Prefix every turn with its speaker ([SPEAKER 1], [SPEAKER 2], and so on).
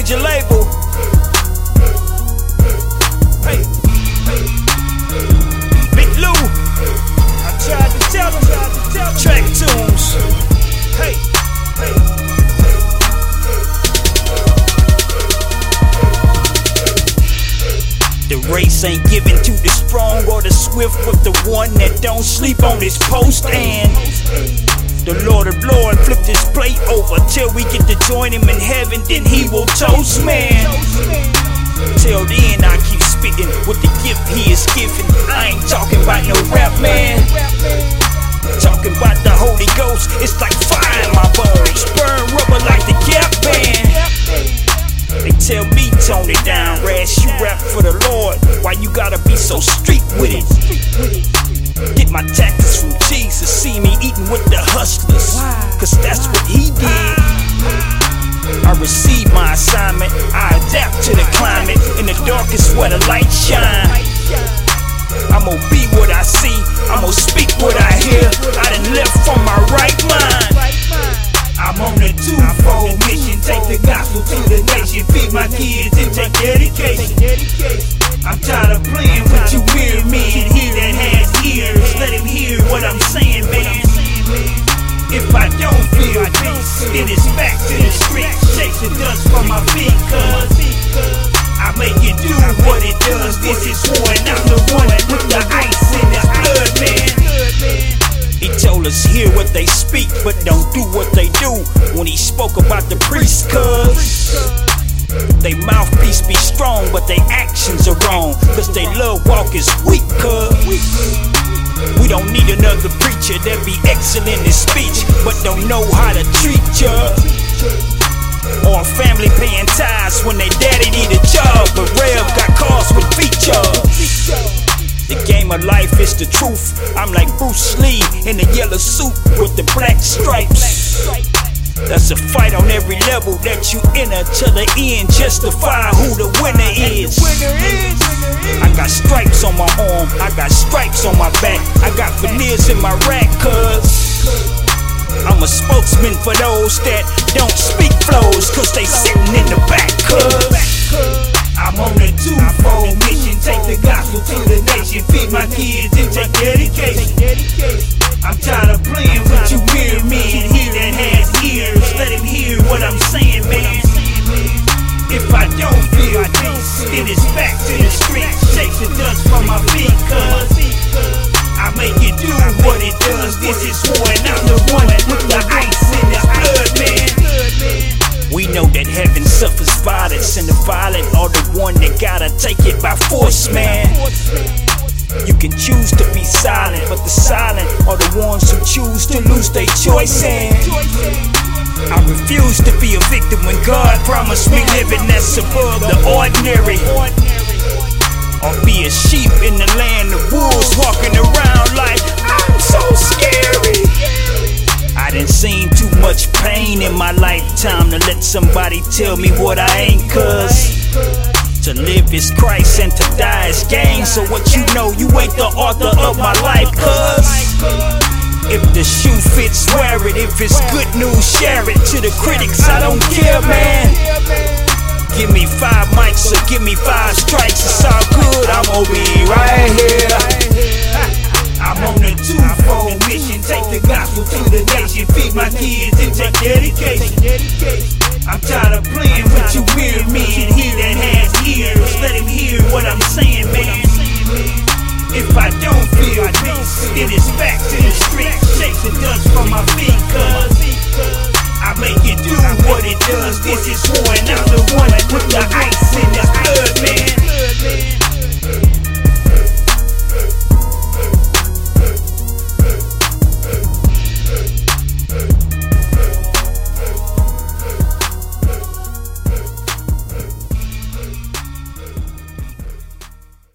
[SPEAKER 1] major label. Hey, Big Lou, I tried to tell him, Track Tunes. Hey, the race ain't given to the strong or the swift, but the one that don't sleep on his post. And the Lord of Lords flipped his plate over till we get to join him in heaven, then he will toast, man. Till then I keep spitting with the gift he is giving. I ain't talking about no rap, man. Talking about the Holy Ghost, it's like fire in my bones. Burn rubber like the Gap Band. They tell me tone it down, Rash, you rap for the Lord. Why you gotta be so street with it? Get my tactics from Jesus, see me eating with the hustlers, cause that's what he did. I receive my assignment, I adapt to the climate. In the darkest where the light shine, I'ma be what I see, I'ma speak what I hear. I done left from my right mind. I'm on a twofold mission, take the gospel to the nation, feed my kids and take dedication. I'm tired of playing with you weird men. He that has ears, let him hear what I'm saying, man. If I don't feel peace, then it's back to the streets. Shake the dust from my feet, cuz I make it do what it does. This is war and I'm the one with the ice in his blood, man. He told us hear what they speak, but don't do what they do. When he spoke about the priest, cuz they mouthpiece be strong, but they actions are wrong, cause they love walk is weak, cuz we don't need another preacher that be excellent in speech, but don't know how to treat ya. Or a family paying tithes when they daddy need a job, but Rev got cars with features. The game of life is the truth. I'm like Bruce Lee in the yellow suit with the black stripes. That's a fight on every level that you enter till the end. Justify who the winner is. I got stripes on my arm, I got stripes on my back, I got veneers in my rack, cuz I'm a spokesman for those that don't speak flows, cause they sitting in the back, cuz I'm on a twofold mission, take the gospel to the nation, feed my kids and take dedication. I'm tired of playing with you weird men. He that has ears, let him hear what I'm saying, man. If I don't feel peace, then it's back to the streets. Shake the dust from my feet, cuz I make it do what it does. This is war and I'm the one with the ice in his blood, man. We know that heaven suffers violence, and the violent are the one that gotta take it by force, man. You can choose to be silent, but the silent are the ones who choose to lose their choice. And I refuse to be a victim when God promised me living that's above the ordinary, or be a sheep in the land of wolves walking around like I'm so scary. I done seen too much pain in my lifetime to let somebody tell me what I ain't, cuz to live is Christ and to die is gain. So what you know, you ain't the author of my life, cuz if the shoe fits, wear it. If it's good news, share it. To the critics, I don't care, man. Give me 5 mics or give me 5 strikes, it's all good, I'ma be right here. I'm on a twofold mission, take the gospel to the nation, feed my kids and take dedication. I'm tired of playing with you weird men. He that has ears, let him hear what I'm saying, man. If I don't feel peace, then it's back to the streets. Shake the dust from my feet, cuz I make it do what it does. This is war